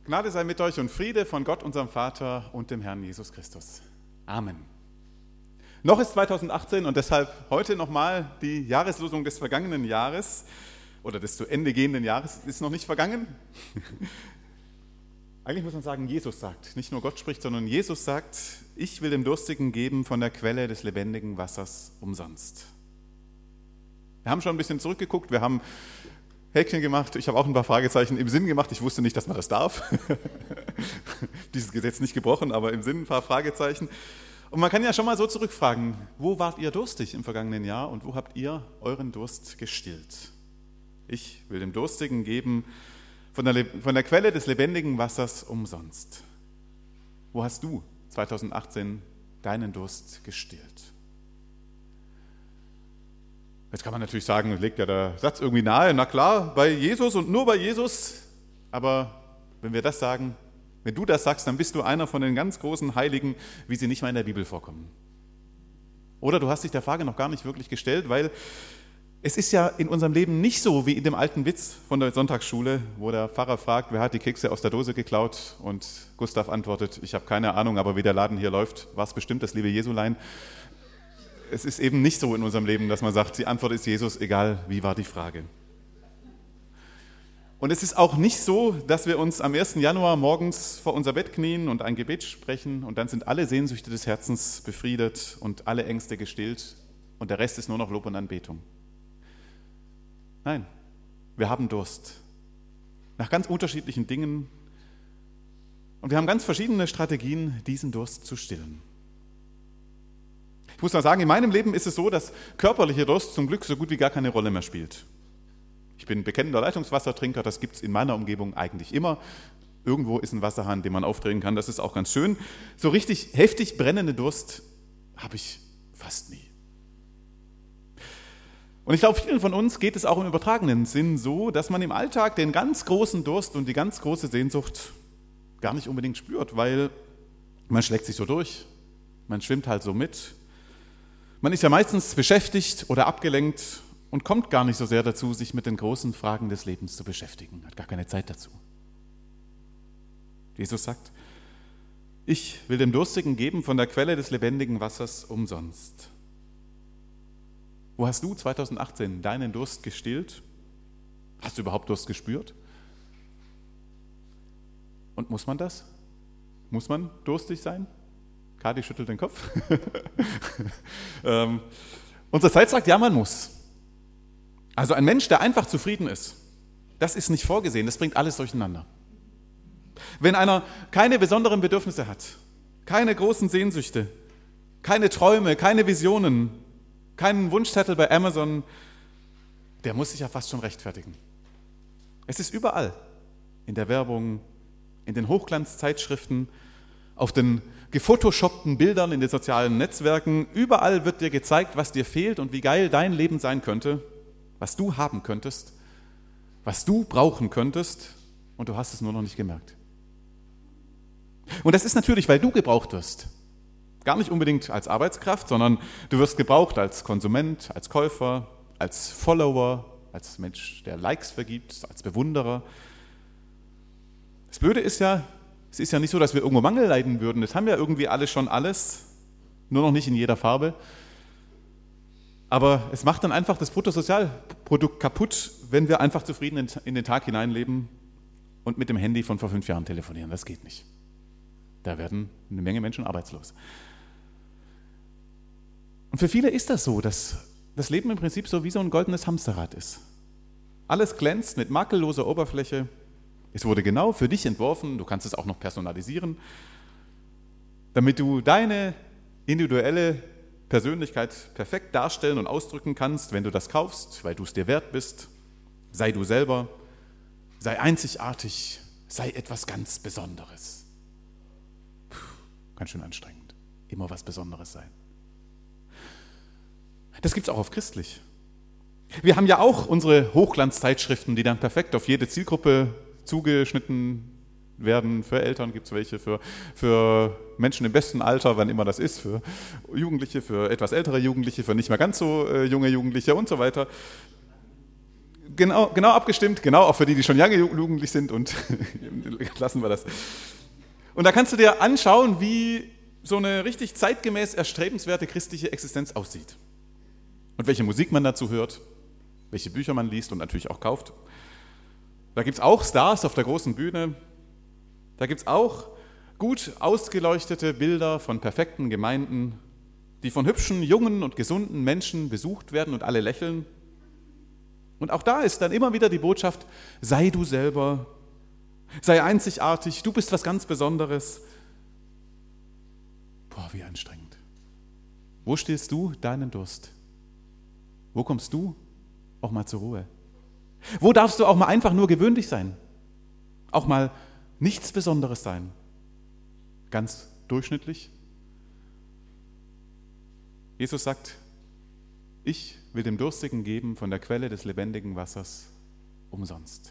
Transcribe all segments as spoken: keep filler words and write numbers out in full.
Gnade sei mit euch und Friede von Gott, unserem Vater und dem Herrn Jesus Christus. Amen. Noch ist zweitausendachtzehn und deshalb heute nochmal die Jahreslosung des vergangenen Jahres oder des zu Ende gehenden Jahres. Ist noch nicht vergangen. Eigentlich muss man sagen, Jesus sagt, nicht nur Gott spricht, sondern Jesus sagt, ich will dem Durstigen geben von der Quelle des lebendigen Wassers umsonst. Wir haben schon ein bisschen zurückgeguckt, wir haben Häkchen gemacht, ich habe auch ein paar Fragezeichen im Sinn gemacht, ich wusste nicht, dass man das darf. Dieses Gesetz nicht gebrochen, aber im Sinn ein paar Fragezeichen. Und man kann ja schon mal so zurückfragen, wo wart ihr durstig im vergangenen Jahr und wo habt ihr euren Durst gestillt? Ich will dem Durstigen geben von der, von der Quelle des lebendigen Wassers umsonst. Wo hast du zweitausendachtzehn deinen Durst gestillt? Jetzt kann man natürlich sagen, legt ja der Satz irgendwie nahe, na klar, bei Jesus und nur bei Jesus. Aber wenn wir das sagen, wenn du das sagst, dann bist du einer von den ganz großen Heiligen, wie sie nicht mal in der Bibel vorkommen. Oder du hast dich der Frage noch gar nicht wirklich gestellt, weil es ist ja in unserem Leben nicht so wie in dem alten Witz von der Sonntagsschule, wo der Pfarrer fragt, wer hat die Kekse aus der Dose geklaut? Und Gustav antwortet, ich habe keine Ahnung, aber wie der Laden hier läuft, war es bestimmt das liebe Jesulein. Es ist eben nicht so in unserem Leben, dass man sagt, die Antwort ist Jesus, egal wie war die Frage. Und es ist auch nicht so, dass wir uns am ersten Januar morgens vor unser Bett knien und ein Gebet sprechen und dann sind alle Sehnsüchte des Herzens befriedet und alle Ängste gestillt und der Rest ist nur noch Lob und Anbetung. Nein, wir haben Durst nach ganz unterschiedlichen Dingen und wir haben ganz verschiedene Strategien, diesen Durst zu stillen. Ich muss mal sagen, in meinem Leben ist es so, dass körperlicher Durst zum Glück so gut wie gar keine Rolle mehr spielt. Ich bin bekennender Leitungswassertrinker, das gibt es in meiner Umgebung eigentlich immer. Irgendwo ist ein Wasserhahn, den man aufdrehen kann, das ist auch ganz schön. So richtig heftig brennende Durst habe ich fast nie. Und ich glaube, vielen von uns geht es auch im übertragenen Sinn so, dass man im Alltag den ganz großen Durst und die ganz große Sehnsucht gar nicht unbedingt spürt, weil man schlägt sich so durch, man schwimmt halt so mit. Man ist ja meistens beschäftigt oder abgelenkt und kommt gar nicht so sehr dazu, sich mit den großen Fragen des Lebens zu beschäftigen, hat gar keine Zeit dazu. Jesus sagt, ich will dem Durstigen geben von der Quelle des lebendigen Wassers umsonst. Wo hast du zweitausendachtzehn deinen Durst gestillt? Hast du überhaupt Durst gespürt? Und muss man das? Muss man durstig sein? Kadi schüttelt den Kopf. ähm, unsere Zeit sagt, ja, man muss. Also ein Mensch, der einfach zufrieden ist, das ist nicht vorgesehen, das bringt alles durcheinander. Wenn einer keine besonderen Bedürfnisse hat, keine großen Sehnsüchte, keine Träume, keine Visionen, keinen Wunschzettel bei Amazon, der muss sich ja fast schon rechtfertigen. Es ist überall, in der Werbung, in den Hochglanzzeitschriften, auf den gefotoshoppten Bildern in den sozialen Netzwerken, überall wird dir gezeigt, was dir fehlt und wie geil dein Leben sein könnte, was du haben könntest, was du brauchen könntest und du hast es nur noch nicht gemerkt. Und das ist natürlich, weil du gebraucht wirst. Gar nicht unbedingt als Arbeitskraft, sondern du wirst gebraucht als Konsument, als Käufer, als Follower, als Mensch, der Likes vergibt, als Bewunderer. Das Blöde ist ja, es ist ja nicht so, dass wir irgendwo Mangel leiden würden. Das haben ja irgendwie alle schon alles, nur noch nicht in jeder Farbe. Aber es macht dann einfach das Bruttosozialprodukt kaputt, wenn wir einfach zufrieden in den Tag hineinleben und mit dem Handy von vor fünf Jahren telefonieren. Das geht nicht. Da werden eine Menge Menschen arbeitslos. Und für viele ist das so, dass das Leben im Prinzip so wie so ein goldenes Hamsterrad ist. Alles glänzt mit makelloser Oberfläche. Es wurde genau für dich entworfen, du kannst es auch noch personalisieren, damit du deine individuelle Persönlichkeit perfekt darstellen und ausdrücken kannst, wenn du das kaufst, weil du es dir wert bist. Sei du selber, sei einzigartig, sei etwas ganz Besonderes. Puh, ganz schön anstrengend, immer was Besonderes sein. Das gibt es auch auf christlich. Wir haben ja auch unsere Hochglanzzeitschriften, die dann perfekt auf jede Zielgruppe zugeschnitten werden. Für Eltern gibt es welche, für, für Menschen im besten Alter, wann immer das ist, für Jugendliche, für etwas ältere Jugendliche, für nicht mehr ganz so äh, junge Jugendliche und so weiter. Genau, genau abgestimmt, genau, auch für die, die schon lange jugendlich sind und lassen wir das. Und da kannst du dir anschauen, wie so eine richtig zeitgemäß erstrebenswerte christliche Existenz aussieht. Und welche Musik man dazu hört, welche Bücher man liest und natürlich auch kauft. Da gibt es auch Stars auf der großen Bühne. Da gibt es auch gut ausgeleuchtete Bilder von perfekten Gemeinden, die von hübschen, jungen und gesunden Menschen besucht werden und alle lächeln. Und auch da ist dann immer wieder die Botschaft, sei du selber, sei einzigartig, du bist was ganz Besonderes. Boah, wie anstrengend. Wo stillst du deinen Durst? Wo kommst du auch mal zur Ruhe? Wo darfst du auch mal einfach nur gewöhnlich sein? Auch mal nichts Besonderes sein? Ganz durchschnittlich? Jesus sagt, ich will dem Durstigen geben von der Quelle des lebendigen Wassers umsonst.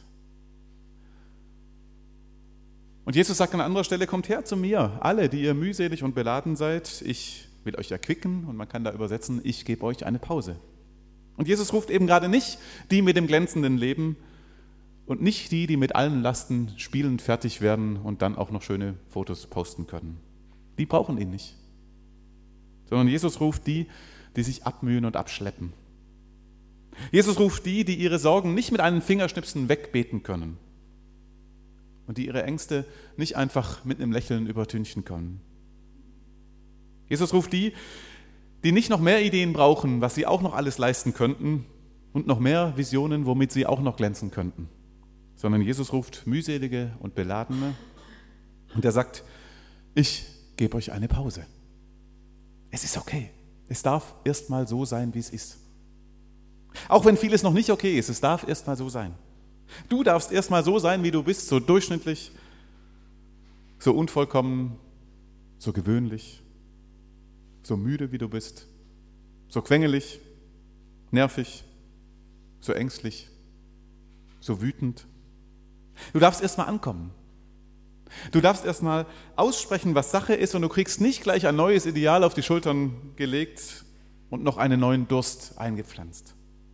Und Jesus sagt an anderer Stelle, kommt her zu mir, alle, die ihr mühselig und beladen seid, ich will euch erquicken, und man kann da übersetzen, ich gebe euch eine Pause. Und Jesus ruft eben gerade nicht die mit dem glänzenden Leben und nicht die, die mit allen Lasten spielend fertig werden und dann auch noch schöne Fotos posten können. Die brauchen ihn nicht. Sondern Jesus ruft die, die sich abmühen und abschleppen. Jesus ruft die, die ihre Sorgen nicht mit einem Fingerschnipsen wegbeten können und die ihre Ängste nicht einfach mit einem Lächeln übertünchen können. Jesus ruft die, die nicht noch mehr Ideen brauchen, was sie auch noch alles leisten könnten und noch mehr Visionen, womit sie auch noch glänzen könnten, sondern Jesus ruft mühselige und Beladene und er sagt, ich gebe euch eine Pause. Es ist okay. Es darf erst mal so sein, wie es ist. Auch wenn vieles noch nicht okay ist, es darf erst mal so sein. Du darfst erst mal so sein, wie du bist, so durchschnittlich, so unvollkommen, so gewöhnlich, so müde, wie du bist, so quengelig, nervig, so ängstlich, so wütend. Du darfst erst mal ankommen. Du darfst erstmal aussprechen, was Sache ist, und du kriegst nicht gleich ein neues Ideal auf die Schultern gelegt und noch einen neuen Durst eingepflanzt.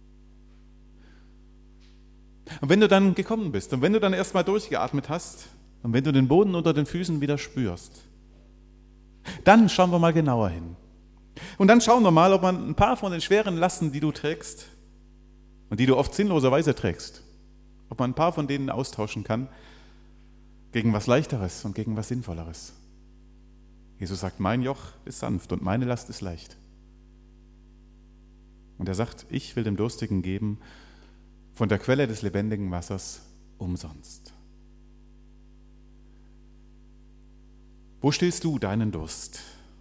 Und wenn du dann gekommen bist und wenn du dann erstmal durchgeatmet hast und wenn du den Boden unter den Füßen wieder spürst, dann schauen wir mal genauer hin. Und dann schauen wir mal, ob man ein paar von den schweren Lasten, die du trägst und die du oft sinnloserweise trägst, ob man ein paar von denen austauschen kann gegen was Leichteres und gegen was Sinnvolleres. Jesus sagt, mein Joch ist sanft und meine Last ist leicht. Und er sagt, ich will dem Durstigen geben von der Quelle des lebendigen Wassers umsonst. Wo stillst du deinen Durst?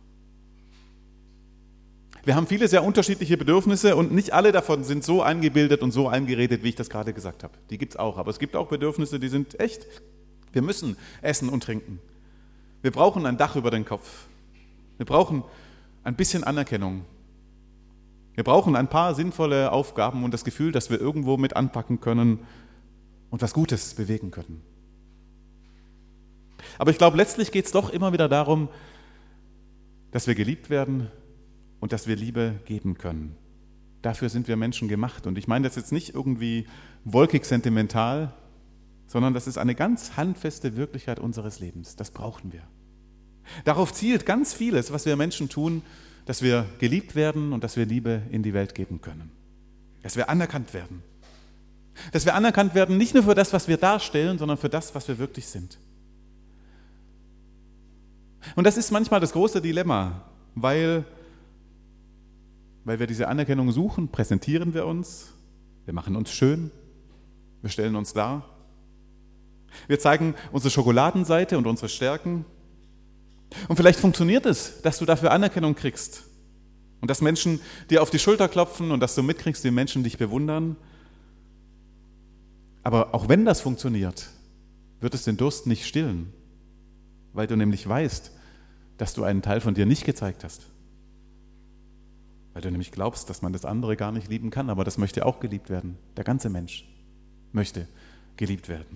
Wir haben viele sehr unterschiedliche Bedürfnisse und nicht alle davon sind so eingebildet und so eingeredet, wie ich das gerade gesagt habe. Die gibt es auch, aber es gibt auch Bedürfnisse, die sind echt. Wir müssen essen und trinken. Wir brauchen ein Dach über den Kopf. Wir brauchen ein bisschen Anerkennung. Wir brauchen ein paar sinnvolle Aufgaben und das Gefühl, dass wir irgendwo mit anpacken können und was Gutes bewegen können. Aber ich glaube, letztlich geht es doch immer wieder darum, dass wir geliebt werden und dass wir Liebe geben können. Dafür sind wir Menschen gemacht. Und ich meine das jetzt nicht irgendwie wolkig sentimental, sondern das ist eine ganz handfeste Wirklichkeit unseres Lebens. Das brauchen wir. Darauf zielt ganz vieles, was wir Menschen tun, dass wir geliebt werden und dass wir Liebe in die Welt geben können. Dass wir anerkannt werden. Dass wir anerkannt werden, nicht nur für das, was wir darstellen, sondern für das, was wir wirklich sind. Und das ist manchmal das große Dilemma, weil, weil wir diese Anerkennung suchen, präsentieren wir uns, wir machen uns schön, wir stellen uns dar. Wir zeigen unsere Schokoladenseite und unsere Stärken. Und vielleicht funktioniert es, dass du dafür Anerkennung kriegst. Und dass Menschen dir auf die Schulter klopfen und dass du mitkriegst, wie Menschen dich bewundern. Aber auch wenn das funktioniert, wird es den Durst nicht stillen, weil du nämlich weißt, dass du einen Teil von dir nicht gezeigt hast. Weil du nämlich glaubst, dass man das andere gar nicht lieben kann, aber das möchte auch geliebt werden. Der ganze Mensch möchte geliebt werden.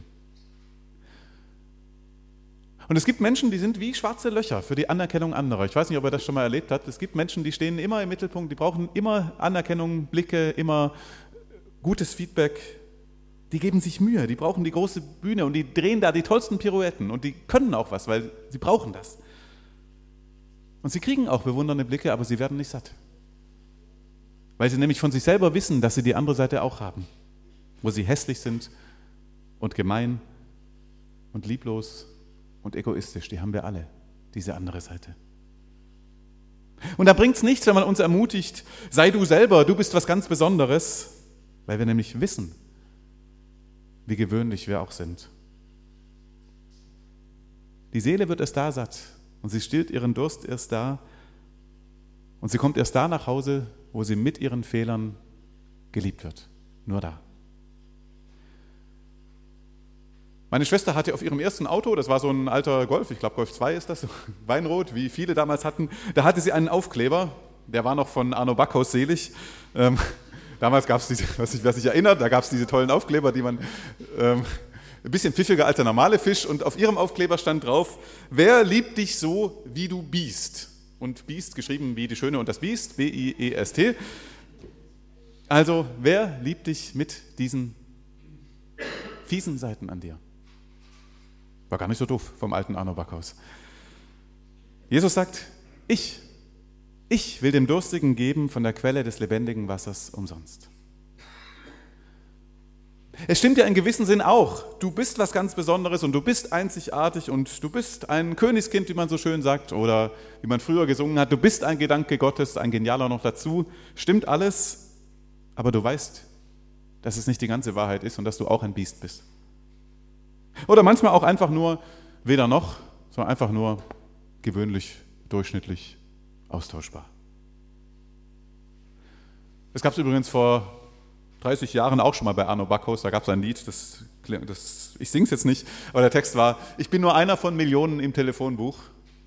Und es gibt Menschen, die sind wie schwarze Löcher für die Anerkennung anderer. Ich weiß nicht, ob ihr das schon mal erlebt habt. Es gibt Menschen, die stehen immer im Mittelpunkt, die brauchen immer Anerkennung, Blicke, immer gutes Feedback. Die geben sich Mühe, die brauchen die große Bühne und die drehen da die tollsten Pirouetten und die können auch was, weil sie brauchen das. Und sie kriegen auch bewundernde Blicke, aber sie werden nicht satt. Weil sie nämlich von sich selber wissen, dass sie die andere Seite auch haben, wo sie hässlich sind und gemein und lieblos und egoistisch. Die haben wir alle, diese andere Seite. Und da bringt es nichts, wenn man uns ermutigt, sei du selber, du bist was ganz Besonderes, weil wir nämlich wissen, wie gewöhnlich wir auch sind. Die Seele wird erst da satt und sie stillt ihren Durst erst da und sie kommt erst da nach Hause, wo sie mit ihren Fehlern geliebt wird. Nur da. Meine Schwester hatte auf ihrem ersten Auto, das war so ein alter Golf, ich glaube Golf zwei ist das, Weinrot, wie viele damals hatten, da hatte sie einen Aufkleber, der war noch von Arno Backhaus selig. Ähm, damals gab es diese, was sich wer sich erinnert, da gab es diese tollen Aufkleber, die man ähm, ein bisschen pfiffiger als der normale Fisch, und auf ihrem Aufkleber stand drauf, wer liebt dich so, wie du biest? Und Biest geschrieben wie die Schöne und das Biest, B I E S T. Also, wer liebt dich mit diesen fiesen Seiten an dir? War gar nicht so doof vom alten Arno Backhaus. Jesus sagt, ich, ich will dem Durstigen geben von der Quelle des lebendigen Wassers umsonst. Es stimmt ja in gewissem Sinn auch, du bist was ganz Besonderes und du bist einzigartig und du bist ein Königskind, wie man so schön sagt, oder wie man früher gesungen hat, du bist ein Gedanke Gottes, ein Genialer noch dazu. Stimmt alles, aber du weißt, dass es nicht die ganze Wahrheit ist und dass du auch ein Biest bist. Oder manchmal auch einfach nur, weder noch, sondern einfach nur gewöhnlich, durchschnittlich, austauschbar. Es gab es übrigens vor dreißig Jahren auch schon mal bei Arno Backhaus, da gab es ein Lied, das, das, ich singe es jetzt nicht, aber der Text war, ich bin nur einer von Millionen im Telefonbuch.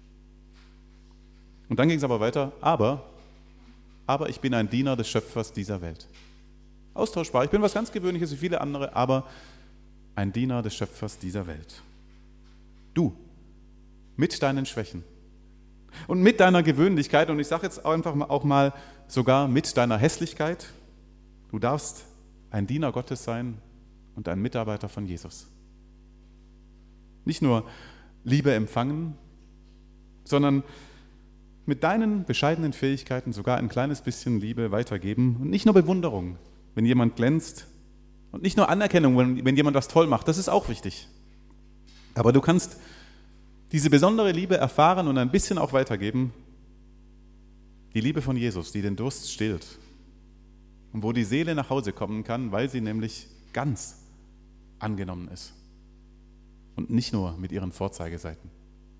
Und dann ging es aber weiter, aber, aber ich bin ein Diener des Schöpfers dieser Welt. Austauschbar, ich bin was ganz Gewöhnliches wie viele andere, aber ein Diener des Schöpfers dieser Welt. Du, mit deinen Schwächen und mit deiner Gewöhnlichkeit, und ich sage jetzt einfach mal, auch mal sogar mit deiner Hässlichkeit, du darfst ein Diener Gottes sein und ein Mitarbeiter von Jesus. Nicht nur Liebe empfangen, sondern mit deinen bescheidenen Fähigkeiten sogar ein kleines bisschen Liebe weitergeben und nicht nur Bewunderung, wenn jemand glänzt, und nicht nur Anerkennung, wenn, wenn jemand was toll macht, das ist auch wichtig. Aber du kannst diese besondere Liebe erfahren und ein bisschen auch weitergeben, die Liebe von Jesus, die den Durst stillt und wo die Seele nach Hause kommen kann, weil sie nämlich ganz angenommen ist und nicht nur mit ihren Vorzeigeseiten.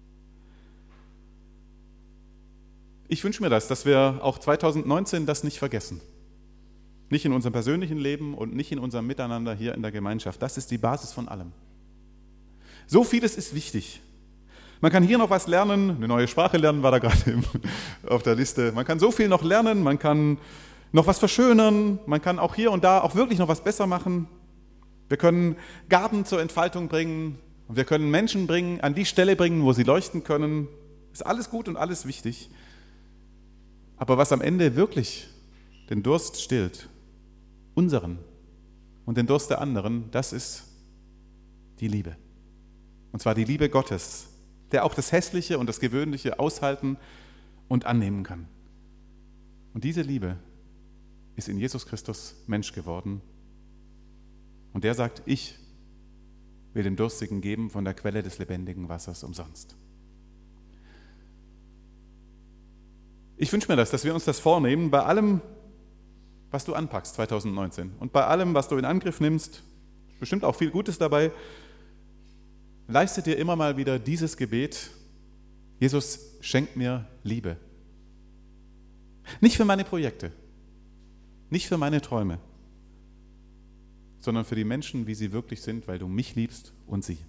Ich wünsche mir das, dass wir auch zwanzig neunzehn das nicht vergessen. Nicht in unserem persönlichen Leben und nicht in unserem Miteinander hier in der Gemeinschaft. Das ist die Basis von allem. So vieles ist wichtig. Man kann hier noch was lernen, eine neue Sprache lernen, war da gerade auf der Liste. Man kann so viel noch lernen, man kann noch was verschönern, man kann auch hier und da auch wirklich noch was besser machen. Wir können Gaben zur Entfaltung bringen und wir können Menschen bringen, an die Stelle bringen, wo sie leuchten können. Ist alles gut und alles wichtig. Aber was am Ende wirklich den Durst stillt, unseren und den Durst der anderen, das ist die Liebe. Und zwar die Liebe Gottes, der auch das Hässliche und das Gewöhnliche aushalten und annehmen kann. Und diese Liebe ist in Jesus Christus Mensch geworden. Und der sagt, ich will dem Durstigen geben von der Quelle des lebendigen Wassers umsonst. Ich wünsche mir das, dass wir uns das vornehmen, bei allem, was du anpackst zwanzig neunzehn und bei allem, was du in Angriff nimmst, bestimmt auch viel Gutes dabei, leiste dir immer mal wieder dieses Gebet: Jesus, schenk mir Liebe. Nicht für meine Projekte, nicht für meine Träume, sondern für die Menschen, wie sie wirklich sind, weil du mich liebst und sie.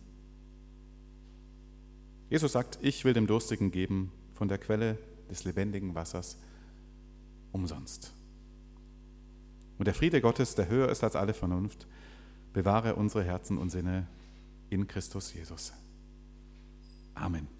Jesus sagt, ich will dem Durstigen geben von der Quelle des lebendigen Wassers umsonst. Und der Friede Gottes, der höher ist als alle Vernunft, bewahre unsere Herzen und Sinne in Christus Jesus. Amen.